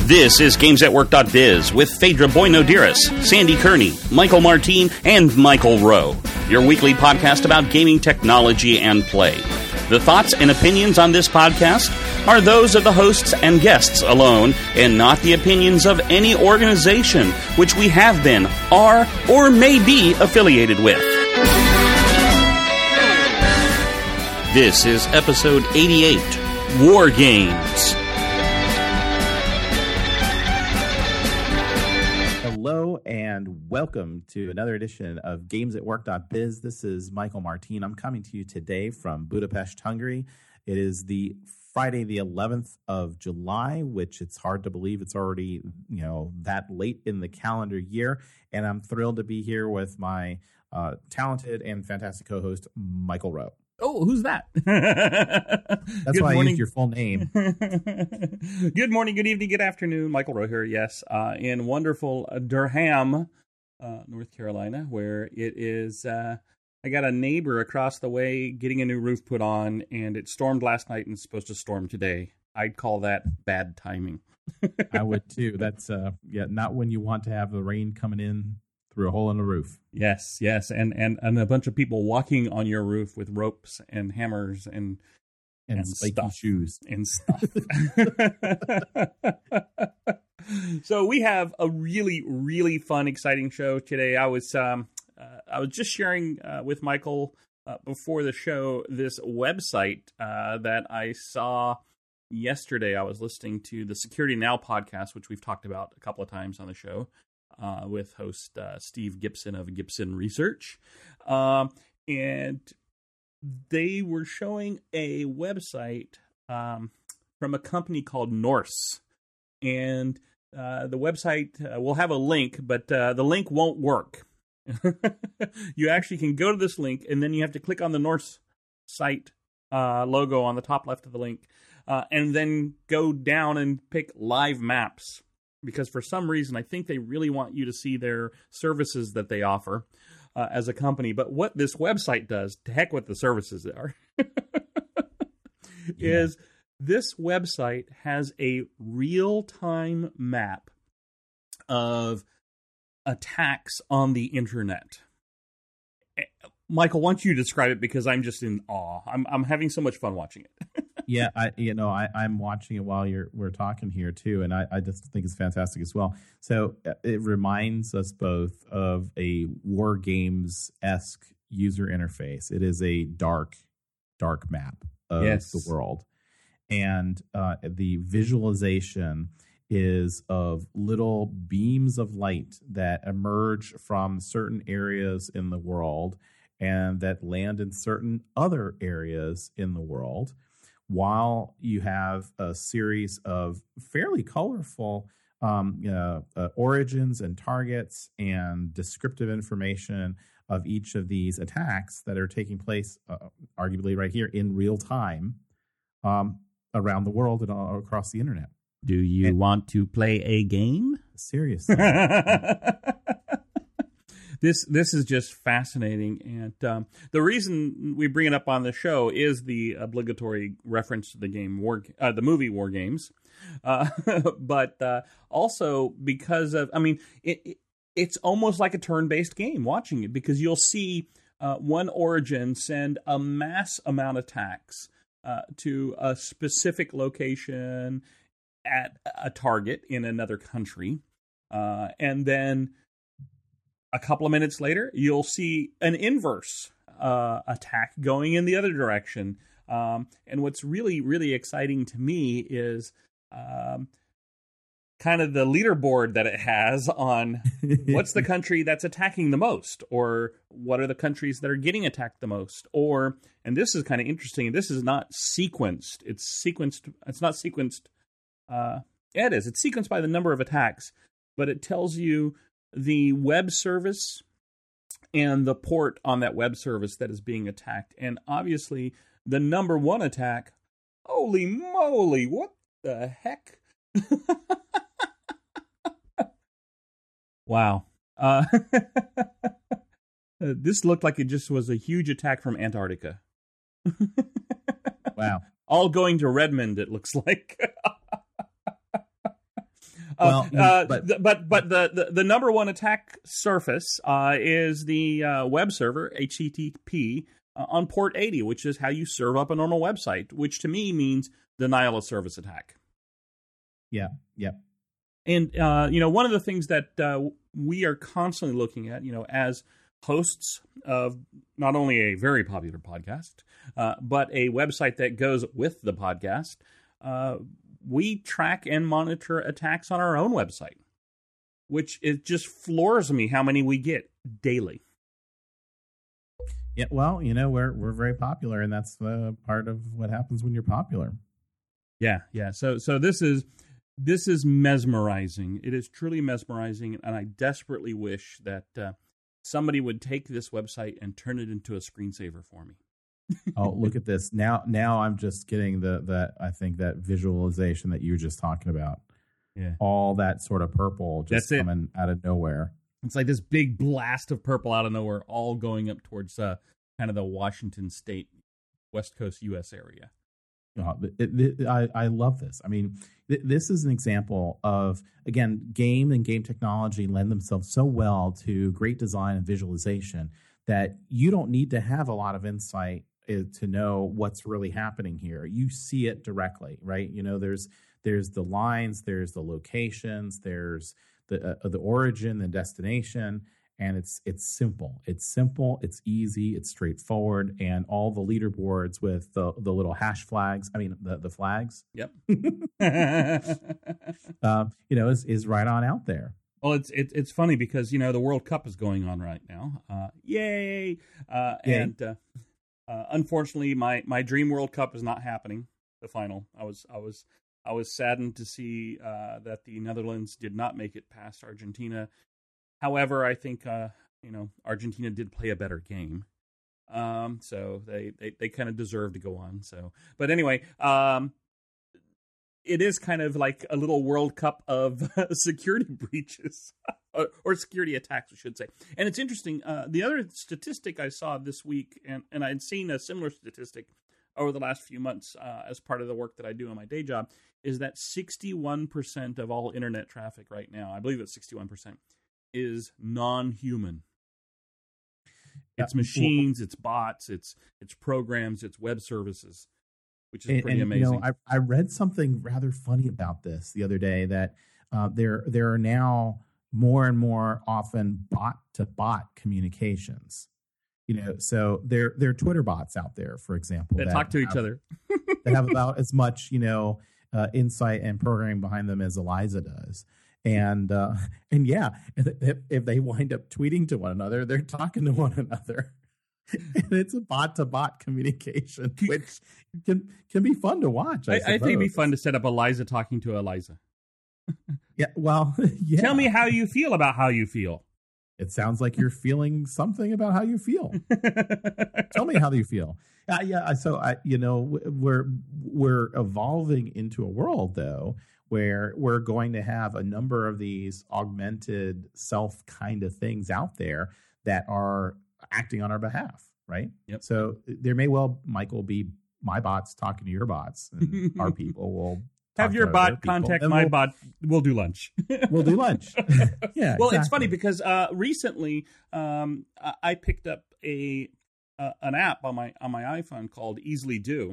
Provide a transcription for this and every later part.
This is GamesAtWork.biz with Phaedra Boynodiris, Sandy Kearney, Michael Martine, and Michael Rowe. Your weekly podcast about gaming technology and play. The thoughts and opinions on this podcast are those of the hosts and guests alone, and not the opinions of any organization which we have been, are, or may be affiliated with. This is episode 88, War Games. Hello and welcome to another edition of GamesAtWork.biz. This is Michael Martine. I'm coming to you today from Budapest, Hungary. It is the Friday, the 11th of July, which it's hard to believe it's already, that late in the calendar year. And I'm thrilled to be here with my talented and fantastic co-host, Michael Rowe. Oh, who's that? That's why I used your full name. Good morning, good evening, good afternoon. Michael Rowe here, yes, in wonderful Durham, North Carolina, where it is, I got a neighbor across the way getting a new roof put on, and it stormed last night and it's supposed to storm today. I'd call that bad timing. I would too. That's, not when you want to have the rain coming in through a hole in the roof. Yes, and a bunch of people walking on your roof with ropes and hammers and spiky shoes and stuff. So we have a really, really fun, exciting show today. I was just sharing with Michael before the show this website that I saw yesterday. I was listening to the Security Now podcast, which we've talked about a couple of times on the show. With host Steve Gibson of Gibson Research. And they were showing a website from a company called Norse. And the website, we'll have a link, but the link won't work. You actually can go to this link, and then you have to click on the Norse site logo on the top left of the link, and then go down and pick live maps. Because for some reason, I think they really want you to see their services that they offer as a company. But what this website does, to heck with the services are, is this website has a real-time map of attacks on the internet. Michael, why don't you describe it, because I'm just in awe. I'm having so much fun watching it. Yeah, I'm watching it while we're talking here too, and I just think it's fantastic as well. So it reminds us both of a War Games-esque user interface. It is a dark map of the world, and the visualization is of little beams of light that emerge from certain areas in the world and that land in certain other areas in the world, while you have a series of fairly colorful origins and targets and descriptive information of each of these attacks that are taking place, arguably right here in real time, around the world and all across the internet. Do you want to play a game? Seriously. This is just fascinating, and the reason we bring it up on the show is the obligatory reference to the game the movie War Games, but also because of, it's almost like a turn-based game watching it, because you'll see one origin send a mass amount of attacks to a specific location at a target in another country, and then a couple of minutes later, you'll see an inverse attack going in the other direction. And what's really, really exciting to me is kind of the leaderboard that it has on what's the country that's attacking the most, or what are the countries that are getting attacked the most, or, and this is kind of interesting, this is not sequenced. It's not sequenced. It is. It's sequenced by the number of attacks, but it tells you the web service and the port on that web service that is being attacked. And obviously, the number one attack, holy moly, what the heck? Wow. This looked like it just was a huge attack from Antarctica. Wow. All going to Redmond, it looks like. But the number one attack surface is the web server HTTP on port 80, which is how you serve up a normal website, which to me means denial of service attack. Yeah. And one of the things that we are constantly looking at, as hosts of not only a very popular podcast, but a website that goes with the podcast, we track and monitor attacks on our own website, which it just floors me how many we get daily. Yeah, well, we're very popular, and that's part of what happens when you're popular. Yeah. So this is mesmerizing. It is truly mesmerizing, and I desperately wish that somebody would take this website and turn it into a screensaver for me. Oh, look at this. Now I'm just getting that visualization that you were just talking about. Yeah. All that sort of purple just coming out of nowhere. It's like this big blast of purple out of nowhere, all going up towards kind of the Washington State, West Coast U.S. area. I love this. I mean, this is an example of, again, game and game technology lend themselves so well to great design and visualization that you don't need to have a lot of insight to know what's really happening here. You see it directly, right? There's the lines, there's the locations, there's the origin, the destination, and it's simple. It's simple, it's easy, it's straightforward, and all the leaderboards with the little hash flags. I mean, the flags. Yep. Is right on out there. Well, it's funny because the World Cup is going on right now. Yay! And unfortunately, my dream World Cup is not happening. The final. I was saddened to see that the Netherlands did not make it past Argentina. However, I think Argentina did play a better game, so they kind of deserve to go on. So, but anyway, it is kind of like a little World Cup of security breaches or security attacks, I should say. And it's interesting. The other statistic I saw this week, and I'd seen a similar statistic over the last few months as part of the work that I do in my day job, is that 61% of all internet traffic right now, I believe it's 61%, is non-human. It's machines, it's bots, it's programs, it's web services, which is pretty amazing. I read something rather funny about this the other day, that there are now more and more often bot-to-bot communications. So there are Twitter bots out there, for example, that talk to each other. That have about as much insight and programming behind them as Eliza does. And yeah, if they wind up tweeting to one another, they're talking to one another. And it's a bot-to-bot communication, which can be fun to watch. I think it'd be fun to set up Eliza talking to Eliza. Yeah, well, yeah. Tell me how you feel about how you feel. It sounds like you're feeling something about how you feel. Tell me how you feel. Yeah. So we're evolving into a world, though, where we're going to have a number of these augmented self kind of things out there that are acting on our behalf, right? Yep. So there may well, Michael, be my bots talking to your bots, and our people will have your bot contact my bot. We'll do lunch. We'll do lunch. Yeah. Well, exactly. It's funny because recently I picked up an app on my iPhone called Easily Do,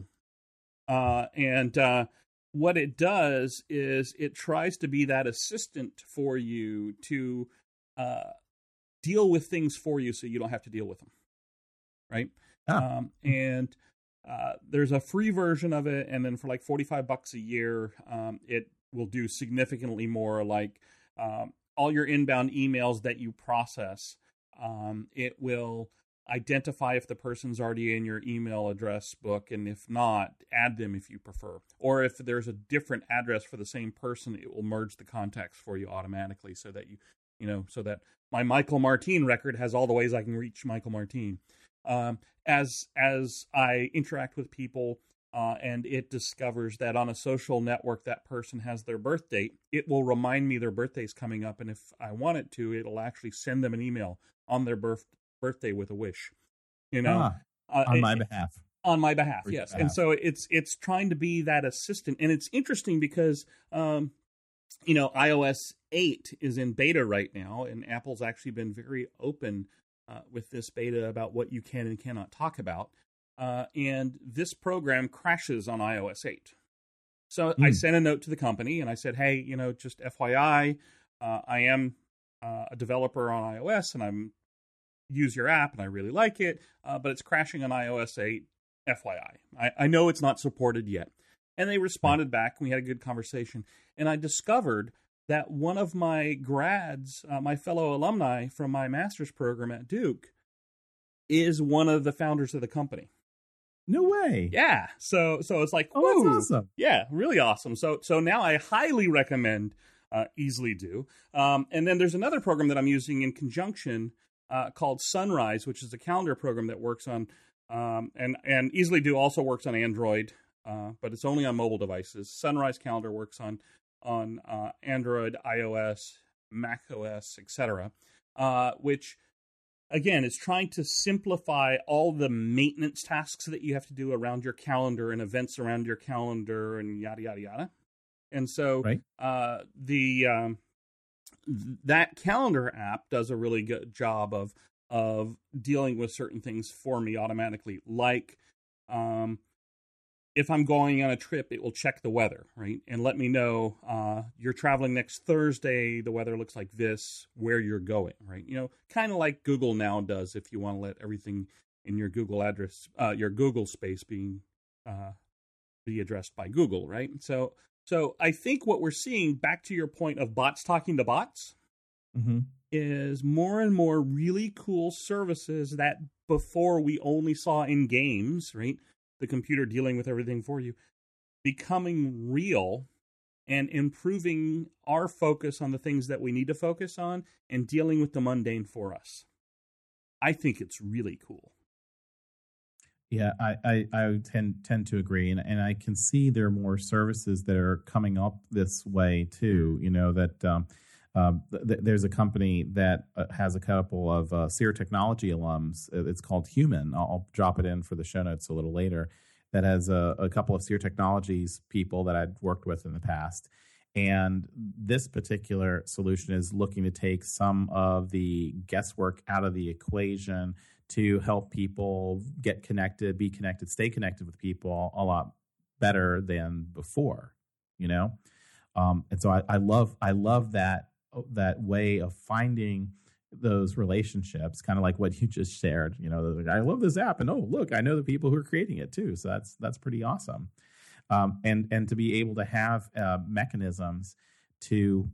and what it does is it tries to be that assistant for you to deal with things for you, so you don't have to deal with them, right? And there's a free version of it, and then for like $45 a year, it will do significantly more, like all your inbound emails that you process. It will identify if the person's already in your email address book, and if not, add them if you prefer. Or if there's a different address for the same person, it will merge the contacts for you automatically, so that so that my Michael Martin record has all the ways I can reach Michael Martin. As I interact with people, and it discovers that on a social network that person has their birth date, it will remind me their birthday's coming up, and if I want it to, it'll actually send them an email on their birthday with a wish. On my behalf. On my behalf, yes. And so it's trying to be that assistant, and it's interesting because iOS 8 is in beta right now, and Apple's actually been very open with this beta about what you can and cannot talk about. And this program crashes on iOS 8. So I sent a note to the company and I said, hey, just FYI, I am a developer on iOS and I'm use your app and I really like it, but it's crashing on iOS 8, FYI. I know it's not supported yet. And they responded back and we had a good conversation. And I discovered that one of my grads, my fellow alumni from my master's program at Duke, is one of the founders of the company. No way. Yeah. So it's like, oh, that's awesome. Yeah, really awesome. So now I highly recommend Easily Do. And then there's another program that I'm using in conjunction called Sunrise, which is a calendar program that works on, and Easily Do also works on Android, but it's only on mobile devices. Sunrise Calendar works on Android, iOS, Mac OS, etc., which again, it's trying to simplify all the maintenance tasks that you have to do around your calendar and events around your calendar and yada, yada, yada. And so that calendar app does a really good job of dealing with certain things for me automatically. Like if I'm going on a trip, it will check the weather, right? And let me know you're traveling next Thursday, the weather looks like this, where you're going, right? Kind of like Google now does if you want to let everything in your Google address, your Google space be addressed by Google, right? So I think what we're seeing, back to your point of bots talking to bots, is more and more really cool services that before we only saw in games, right? The computer dealing with everything for you, becoming real and improving our focus on the things that we need to focus on and dealing with the mundane for us. I think it's really cool. Yeah, I tend to agree, and I can see there are more services that are coming up this way too. There's a company that has a couple of SEER Technology alums. It's called Human. I'll drop it in for the show notes a little later. That has a couple of SEER Technologies people that I'd worked with in the past. And this particular solution is looking to take some of the guesswork out of the equation to help people get connected, be connected, stay connected with people a lot better than before, And so I love that way of finding those relationships, kind of like what you just shared. I love this app, and look, I know the people who are creating it too. So that's pretty awesome. And to be able to have mechanisms to,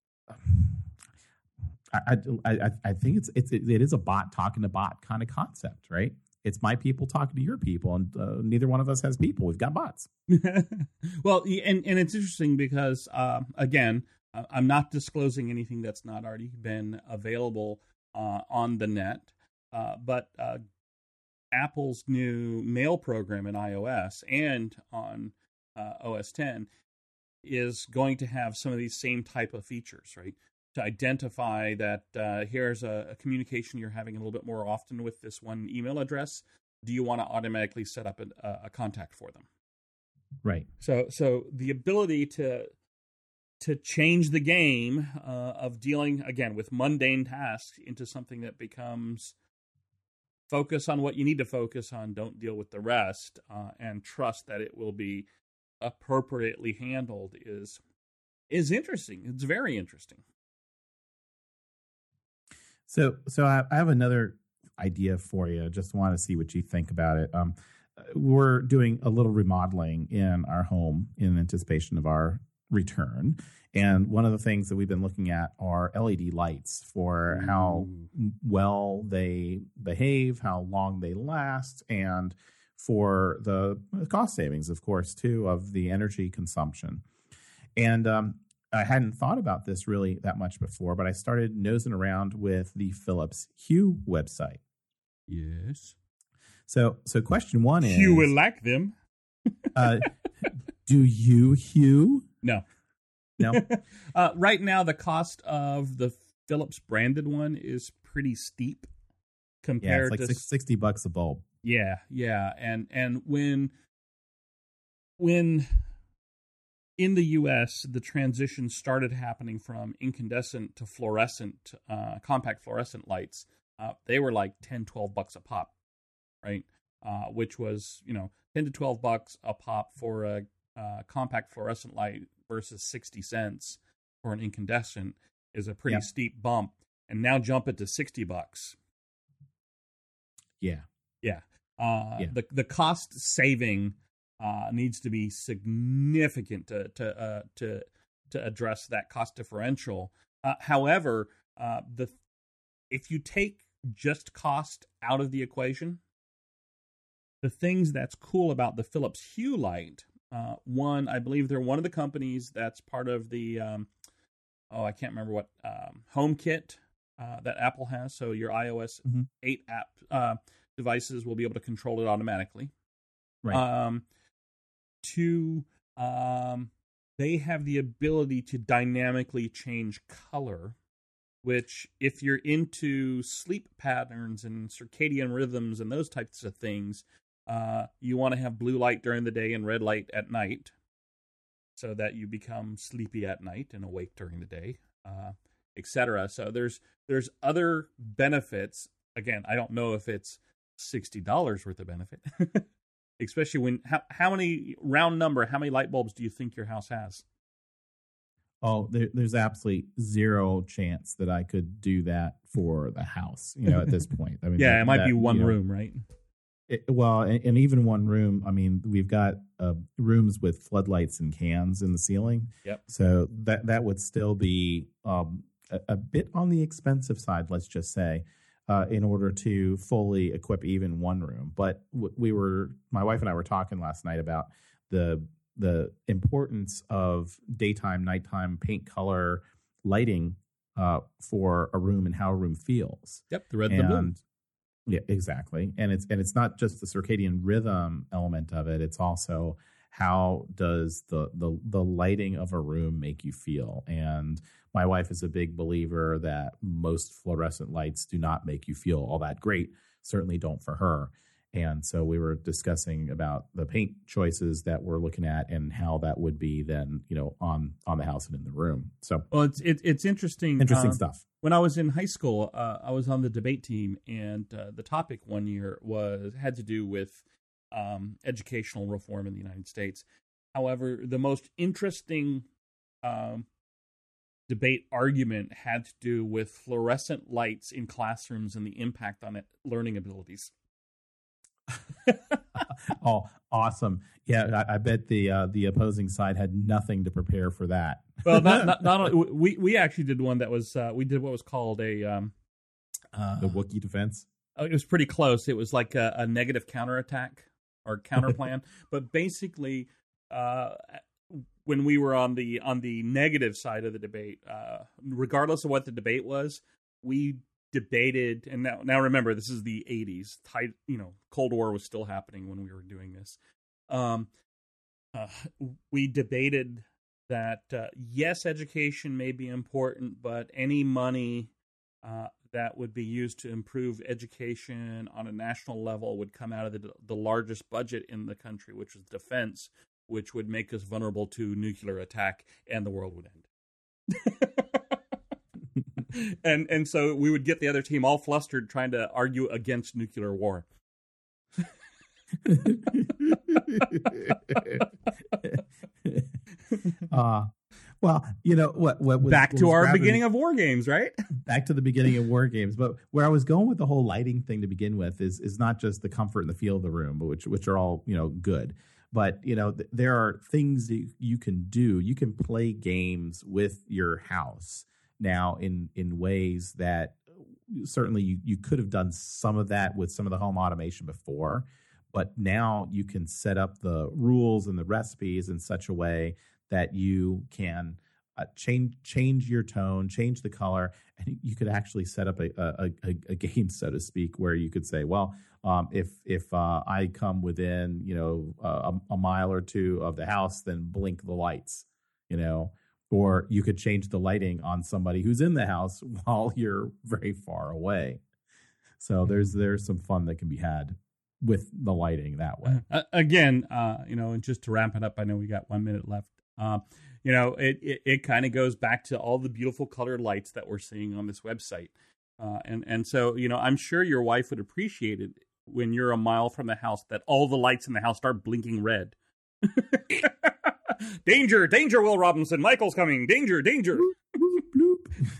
I think it is a bot talking to bot kind of concept, right? It's my people talking to your people, and neither one of us has people. We've got bots. Well, and it's interesting because again, I'm not disclosing anything that's not already been available on the net, but Apple's new mail program in iOS and on OS X is going to have some of these same type of features, right? To identify that here's a communication you're having a little bit more often with this one email address. Do you want to automatically set up a contact for them? Right. So the ability to change the game of dealing, again, with mundane tasks into something that becomes focus on what you need to focus on, don't deal with the rest, and trust that it will be appropriately handled is interesting. It's very interesting. So I have another idea for you. Just want to see what you think about it. We're doing a little remodeling in our home in anticipation of our return. And one of the things that we've been looking at are LED lights for how well they behave, how long they last, and for the cost savings, of course, too, of the energy consumption. And I hadn't thought about this really that much before, but I started nosing around with the Philips Hue website. Yes. So question one is... You will like them. Do you, Hue? No. Right now, the cost of the Philips branded one is pretty steep compared to $60 a bulb. Yeah. And when in the U.S., the transition started happening from incandescent to fluorescent, compact fluorescent lights. They were like $10-12 a pop, right? Which was, $10 to $12 a pop for a compact fluorescent light versus 60 cents for an incandescent is a pretty steep bump. And now jump it to $60. Yeah. The cost saving needs to be significant to address that cost differential. However, if you take just cost out of the equation, the things that's cool about the Philips Hue light, one, I believe they're one of the companies that's part of the I can't remember what HomeKit that Apple has. So your iOS 8 app devices will be able to control it automatically. Right. Two, they have the ability to dynamically change color, which if you're into sleep patterns and circadian rhythms and those types of things, you want to have blue light during the day and red light at night so that you become sleepy at night and awake during the day, etc. So there's other benefits. Again, I don't know if it's $60 worth of benefit, especially when how many light bulbs do you think your house has? Oh, there's absolutely zero chance that I could do that for the house, at this point. I mean, it might be one room, right? And even one room, I mean, we've got rooms with floodlights and cans in the ceiling. Yep. So that would still be a bit on the expensive side, let's just say, in order to fully equip even one room. But my wife and I were talking last night about the importance of daytime, nighttime paint color lighting for a room and how a room feels. Yep, the red and the blue. Yeah, exactly. And it's not just the circadian rhythm element of it. It's also how does the lighting of a room make you feel? And my wife is a big believer that most fluorescent lights do not make you feel all that great. Certainly don't for her. And so we were discussing about the paint choices that we're looking at and how that would be then, on the house and in the room. So, well, it's interesting. Interesting stuff. When I was in high school, I was on the debate team, and the topic one year had to do with educational reform in the United States. However, the most interesting debate argument had to do with fluorescent lights in classrooms and the impact on learning abilities. Oh, awesome! Yeah, I bet the opposing side had nothing to prepare for that. Well, not only, we actually did one that was we did what was called a the Wookiee defense. It was pretty close. It was like a negative counterattack or counter plan, but basically, when we were on the negative side of the debate, regardless of what the debate was, we debated, and now remember, this is the 80s. Cold War was still happening when we were doing this. We debated that yes, education may be important, but any money that would be used to improve education on a national level would come out of the largest budget in the country, which was defense, which would make us vulnerable to nuclear attack, and the world would end. And so we would get the other team all flustered trying to argue against nuclear war. Well, what back to our beginning of war games, right? Back to the beginning of war games. But where I was going with the whole lighting thing to begin with is not just the comfort and the feel of the room, but which are all good. But there are things that you can do. You can play games with your house now in ways that certainly you could have done some of that with some of the home automation before, but now you can set up the rules and the recipes in such a way that you can change your tone, change the color, and you could actually set up a game, so to speak, where you could say, well, if I come within a mile or two of the house, then blink the lights, or you could change the lighting on somebody who's in the house while you're very far away. So there's some fun that can be had with the lighting that way. Again, and just to wrap it up, I know we got 1 minute left. It kind of goes back to all the beautiful colored lights that we're seeing on this website. And so, I'm sure your wife would appreciate it when you're a mile from the house that all the lights in the house start blinking red. Danger, danger, Will Robinson. Michael's coming. Danger, danger. Bloop,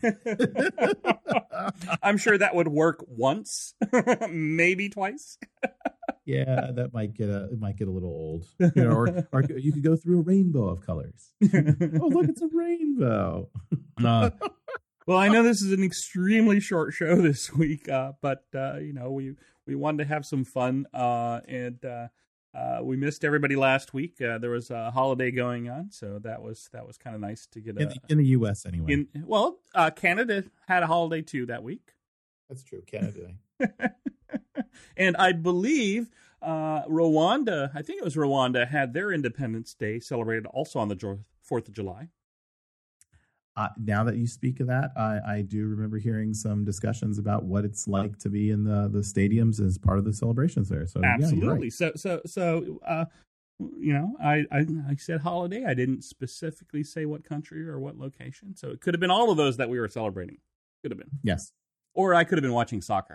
bloop. I'm sure that would work once, maybe twice. Yeah, that might get a little old. Or you could go through a rainbow of colors. Oh, look, it's a rainbow. Well, I know this is an extremely short show this week, but we wanted to have some fun, and we missed everybody last week. There was a holiday going on, so that was kind of nice to get in the U.S. anyway. Canada had a holiday too that week. That's true, Canada. And I believe Rwanda, I think it was Rwanda, had their Independence Day celebrated also on the 4th of July. Now that you speak of that, I do remember hearing some discussions about what it's like to be in the stadiums as part of the celebrations there. So absolutely. Yeah, right. I said holiday. I didn't specifically say what country or what location. So it could have been all of those that we were celebrating. Could have been. Yes. Or I could have been watching soccer.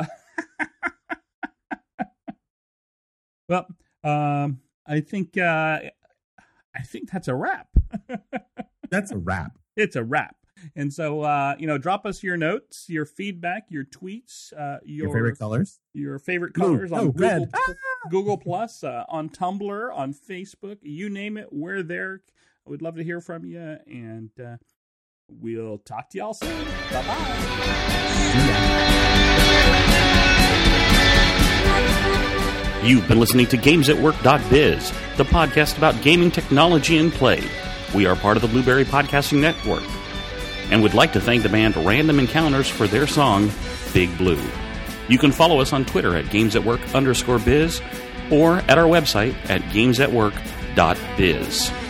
Well, I think that's a wrap. That's a wrap. It's a wrap. And so, drop us your notes, your feedback, your tweets, your favorite colors, on Google Plus, on Tumblr, on Facebook, you name it. We're there. We'd love to hear from you. And we'll talk to y'all soon. Bye-bye. You've been listening to GamesAtWork.biz, the podcast about gaming technology and play. We are part of the Blueberry Podcasting Network, and would like to thank the band Random Encounters for their song, Big Blue. You can follow us on Twitter at GamesAtWork_biz or at our website at GamesAtWork.biz.